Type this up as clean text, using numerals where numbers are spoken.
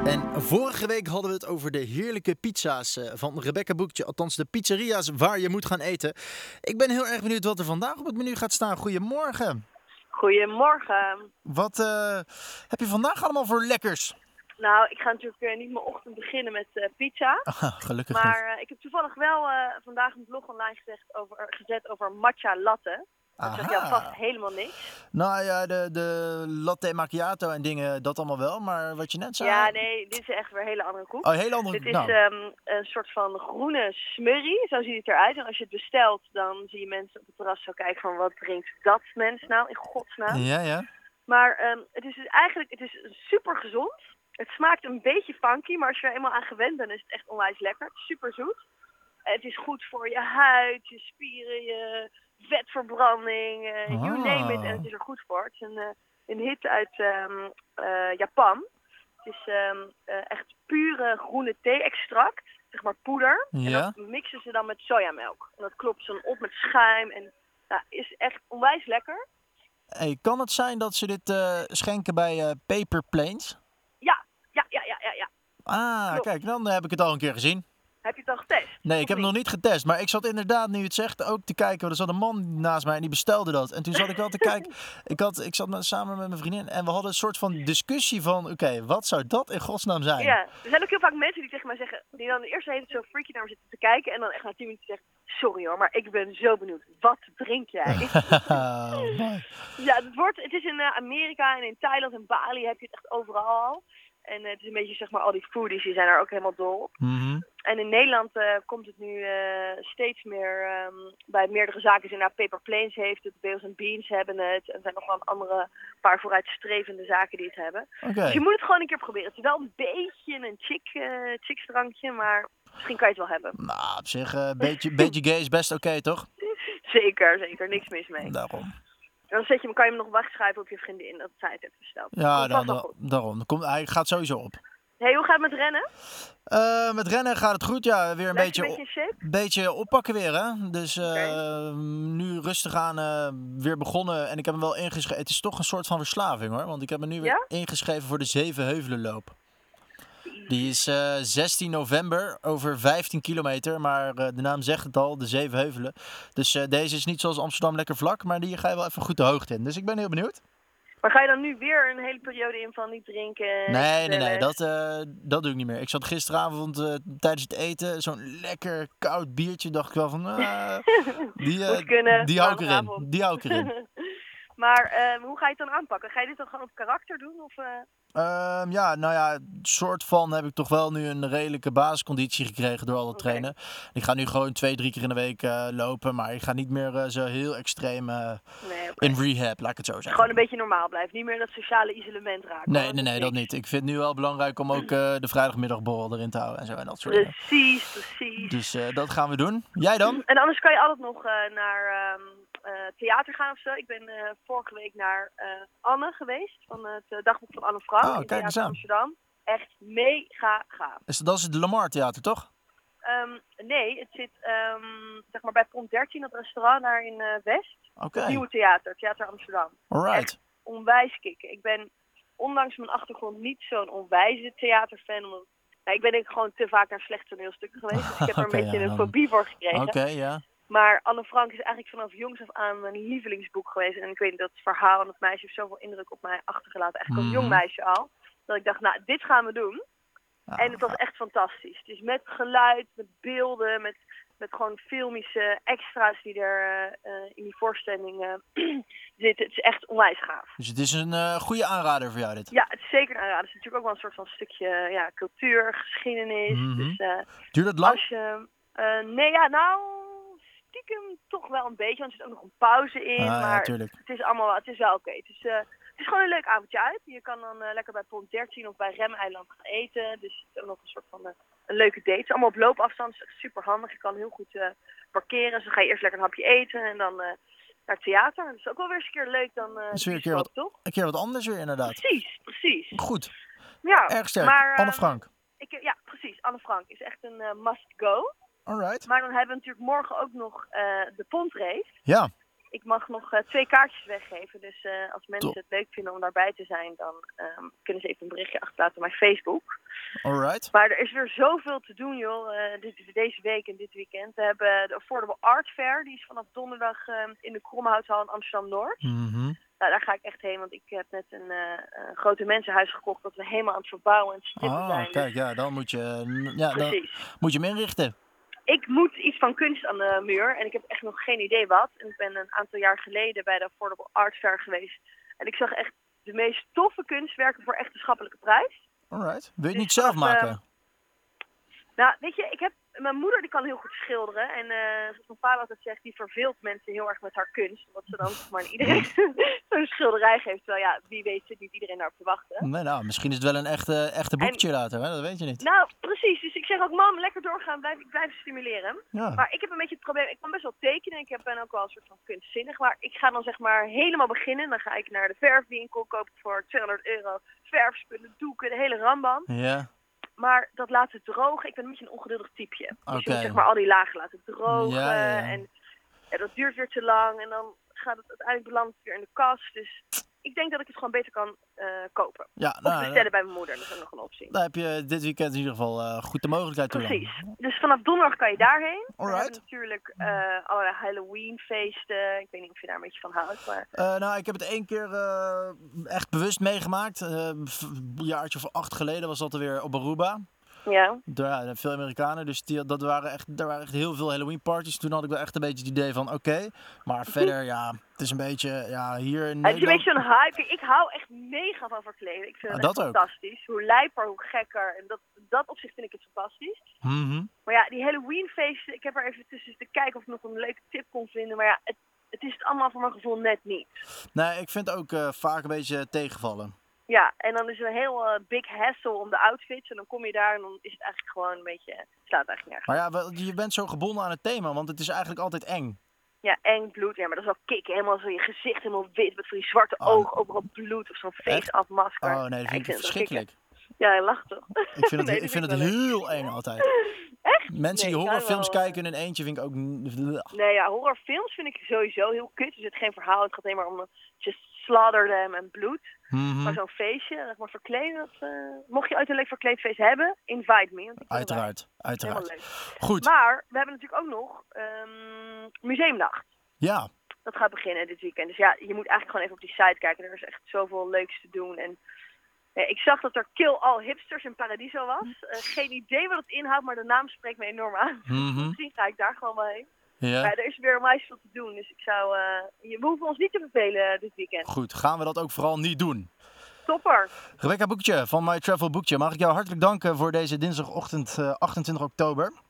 En vorige week hadden we het over de heerlijke pizza's van Rebecca Boekje. Althans de pizzeria's waar je moet gaan eten. Ik ben heel erg benieuwd wat er vandaag op het menu gaat staan. Goedemorgen. Goedemorgen. Wat heb je vandaag allemaal voor lekkers? Nou, ik ga natuurlijk niet mijn ochtend beginnen met pizza. Aha, gelukkig niet. Maar ik heb toevallig wel vandaag een blog online gezet over matcha latte. Dat zegt jou vast helemaal niks. Nou ja, de latte macchiato en dingen, dat allemaal wel. Maar wat je net zei... Ja, nee, dit is echt weer een hele andere koek. Oh, heel andere... Dit is een soort van groene smurrie, zo ziet het eruit. En als je het bestelt, dan zie je mensen op het terras zo kijken van wat drinkt dat mens nou, in godsnaam. Ja. Maar het is dus eigenlijk super gezond. Het smaakt een beetje funky, maar als je er eenmaal aan gewend bent, is het echt onwijs lekker. Het is super zoet. Het is goed voor je huid, je spieren, je vetverbranding, you name it. En het is er goed voor. Het is een hit uit Japan. Het is echt pure groene thee-extract, zeg maar poeder. Ja? En dat mixen ze dan met sojamelk. En dat klopt ze dan op met schuim. En is echt onwijs lekker. Hey, kan het zijn dat ze dit schenken bij Paper Planes? Ja. Ah, Klopt. kijk, dan heb ik het al een keer gezien. Heb je het al getest? Nee, ik heb het nog niet getest, maar ik zat inderdaad, nu je het zegt, ook te kijken. Er zat een man naast mij en die bestelde dat. En toen zat ik wel te kijken. Ik zat samen met mijn vriendin en we hadden een soort van discussie van, oké, wat zou dat in godsnaam zijn? Ja, er zijn ook heel vaak mensen die tegen mij zeggen, die dan eerst even zo freaky naar me zitten te kijken en dan echt na 10 minuten zeggen, sorry hoor, maar ik ben zo benieuwd. Wat drink jij? Ja, het is in Amerika en in Thailand en Bali heb je het echt overal al. En het is een beetje, zeg maar, al die foodies, die zijn er ook helemaal dol op. Mhm. En in Nederland komt het nu steeds meer bij meerdere zaken. Paper Planes heeft het, Beels Beans hebben het. En er zijn nog wel een andere paar vooruitstrevende zaken die het hebben. Oké. Dus je moet het gewoon een keer proberen. Het is wel een beetje een chicks drankje, maar misschien kan je het wel hebben. Nou, op zich, beetje gay is best oké, toch? Zeker. Niks mis mee. Daarom. En dan kan je hem nog wegschrijven op je vriendin dat zij het heeft besteld. Ja, Dat wel goed. daarom. Hij gaat sowieso op. Hey, hoe gaat het met rennen? Met rennen gaat het goed, ja. Weer een Blijf je in shape? beetje oppakken weer, hè. Dus Oké. nu rustig aan weer begonnen. En ik heb hem wel ingeschreven. Het is toch een soort van verslaving, hoor. Want ik heb me nu weer ingeschreven voor de Zevenheuvelenloop. Die is 16 november over 15 kilometer. Maar de naam zegt het al, de Zevenheuvelen. Dus deze is niet zoals Amsterdam lekker vlak. Maar die ga je wel even goed de hoogte in. Dus ik ben heel benieuwd. Maar ga je dan nu weer een hele periode in van niet drinken? Nee, dat doe ik niet meer. Ik zat gisteravond tijdens het eten, zo'n lekker koud biertje, dacht ik wel van, Moet kunnen, die hou ik erin. maandagavond. Die hou ik erin. Maar hoe ga je het dan aanpakken? Ga je dit dan gewoon op karakter doen? Of, Ja, nou ja, soort van heb ik toch wel nu een redelijke basisconditie gekregen door al het trainen. Ik ga nu gewoon 2-3 keer in de week lopen, maar ik ga niet meer zo heel extreem in rehab, laat ik het zo zeggen. Gewoon een beetje normaal blijven, niet meer dat sociale isolement raken. Nee, dat niet. Ik vind het nu wel belangrijk om ook de vrijdagmiddagborrel erin te houden en zo en dat soort dingen. Precies. Dus dat gaan we doen. Jij dan? En anders kan je altijd nog naar theater gaan of zo. Ik ben vorige week naar Anne geweest, van het dagboek van Anne Frank in kijk eens aan. Amsterdam. Echt mega gaaf. Dat is het Lamar Theater, toch? Nee, het zit zeg maar bij Pont 13, dat restaurant daar in West. Oké. Het nieuwe Theater Amsterdam. Alright. Echt onwijs kicken. Ik ben ondanks mijn achtergrond niet zo'n onwijze theaterfan. Omdat, ik ben denk ik gewoon te vaak naar slechte toneelstukken geweest. Dus ik heb er een beetje een fobie voor gekregen. Oké, ja. Maar Anne Frank is eigenlijk vanaf jongs af aan mijn lievelingsboek geweest. En ik weet niet, dat verhaal en dat meisje heeft zoveel indruk op mij achtergelaten. Eigenlijk als jong meisje al. Dat ik dacht, nou, dit gaan we doen. En het was echt fantastisch. Dus met geluid, met beelden, met gewoon filmische extra's die er in die voorstelling zitten. Het is echt onwijs gaaf. Dus het is een goede aanrader voor jou dit? Ja, het is zeker een aanrader. Het is natuurlijk ook wel een soort van stukje cultuur, geschiedenis. Dus, duurt het lang? Als je, stiekem toch wel een beetje. Want er zit ook nog een pauze in. Maar het is wel oké. Het is gewoon een leuk avondje uit. Je kan dan lekker bij Pont 13 of bij Remeiland gaan eten. Dus het is ook nog een soort van een leuke date. Het is allemaal op loopafstand. Dus echt super handig. Je kan heel goed parkeren. Dus dan ga je eerst lekker een hapje eten en dan naar het theater. Dat is ook wel weer eens een keer leuk dan is weer een keer wat anders weer inderdaad. Precies. Goed. Ja, erg sterk. Maar, Anne Frank. Ja, precies. Anne Frank is echt een must go. Alright. Maar dan hebben we natuurlijk morgen ook nog de pontrace. Ja. Ik mag nog 2 kaartjes weggeven. Dus als mensen het leuk vinden om daarbij te zijn, dan kunnen ze even een berichtje achterlaten op mijn Facebook. Alright. Maar er is weer zoveel te doen, joh. Deze week en dit weekend. We hebben de Affordable Art Fair. Die is vanaf donderdag in de Kromhouthal in Amsterdam-Noord. Mhm. Nou, daar ga ik echt heen, want ik heb net een grote mensenhuis gekocht dat we helemaal aan het verbouwen en het strippen zijn. Kijk, ja, dan moet je, precies. Dan moet je hem inrichten. Ik moet iets van kunst aan de muur en ik heb echt nog geen idee wat. En ik ben een aantal jaar geleden bij de Affordable Art Fair geweest. En ik zag echt de meest toffe kunstwerken voor echt een schappelijke prijs. Alright. Wil je het niet zelf maken? Nou, weet je, mijn moeder die kan heel goed schilderen. En zoals mijn vader altijd zegt, die verveelt mensen heel erg met haar kunst. Omdat ze dan maar aan iedereen zo'n schilderij geeft. Terwijl ja, wie weet zit niet iedereen daarop te wachten. Nee, nou, misschien is het wel een echte boekje later, hè? Dat weet je niet. Nou, precies. Dus ik zeg ook, mam, lekker doorgaan. Ik blijf stimuleren. Ja. Maar ik heb een beetje het probleem, ik kan best wel tekenen. Ik ben ook wel een soort van kunstzinnig. Maar ik ga dan zeg maar helemaal beginnen. Dan ga ik naar de verfwinkel, koop ik voor €200 verfspullen, doeken, de hele rambam. Ja. Maar dat laten drogen, ik ben een beetje een ongeduldig typeje. Dus Oké. je moet zeg maar al die lagen laten drogen. Ja. En dat duurt weer te lang. En dan gaat het uiteindelijk belandt weer in de kast. Dus ik denk dat ik het gewoon beter kan kopen. Ja, Of bestellen bij mijn moeder, dat is ook nog een optie. Dan heb je dit weekend in ieder geval goed de mogelijkheid toe. Precies. Dus vanaf donderdag kan je daarheen. Alright. We hebben natuurlijk allerlei Halloween feesten. Ik weet niet of je daar een beetje van houdt. Maar... nou, ik heb het 1 keer echt bewust meegemaakt. Een jaartje of 8 geleden was dat er weer op Aruba. Ja. Veel Amerikanen, dus er waren echt heel veel Halloween parties. Toen had ik wel echt een beetje het idee van oké. Maar verder, ja, het is een beetje, ja, hier in Nederland... Het is een beetje zo'n hype. Ik hou echt mega van verkleden. Ik vind het echt fantastisch. Hoe lijper, hoe gekker. En dat opzicht vind ik het fantastisch. Mhm. Maar ja, die Halloween feesten, ik heb er even tussen te kijken of ik nog een leuke tip kon vinden. Maar ja, het is het allemaal voor mijn gevoel net niet. Nee, ik vind het ook vaak een beetje tegenvallen. Ja, en dan is er een heel big hassle om de outfits. En dan kom je daar en dan is het eigenlijk gewoon een beetje... slaat eigenlijk nergens. Maar ja, je bent zo gebonden aan het thema, want het is eigenlijk altijd eng. Ja, eng bloed. Ja, maar dat is wel kicken. Helemaal zo je gezicht helemaal wit met van die zwarte ogen, overal bloed of zo'n face-afmasker. Oh nee, dat vind ik verschrikkelijk. Ja, je lacht toch? Ik vind het heel eng altijd. Echt? Mensen die horrorfilms kijken in een eentje vind ik ook... Nee, ja, horrorfilms vind ik sowieso heel kut. Er zit geen verhaal. Het gaat alleen maar om just slaughter them en bloed. Mm-hmm. Maar zo'n feestje, zeg maar verkleden. Mocht je ooit een leuk verkleedfeest hebben, invite me. Want uiteraard. Leuk. Goed. Maar we hebben natuurlijk ook nog museumnacht. Ja. Dat gaat beginnen dit weekend. Dus ja, je moet eigenlijk gewoon even op die site kijken. Er is echt zoveel leuks te doen. En ik zag dat er Kill All Hipsters in Paradiso was. Geen idee wat het inhoudt, maar de naam spreekt me enorm aan. Mm-hmm. Misschien ga ik daar gewoon wel heen. Ja. Maar er is weer onwijs veel te doen. Dus ik zou... we hoeven ons niet te vervelen dit weekend. Goed, gaan we dat ook vooral niet doen. Topper. Rebecca Boekje van My Travel Boekje. Mag ik jou hartelijk danken voor deze dinsdagochtend 28 oktober.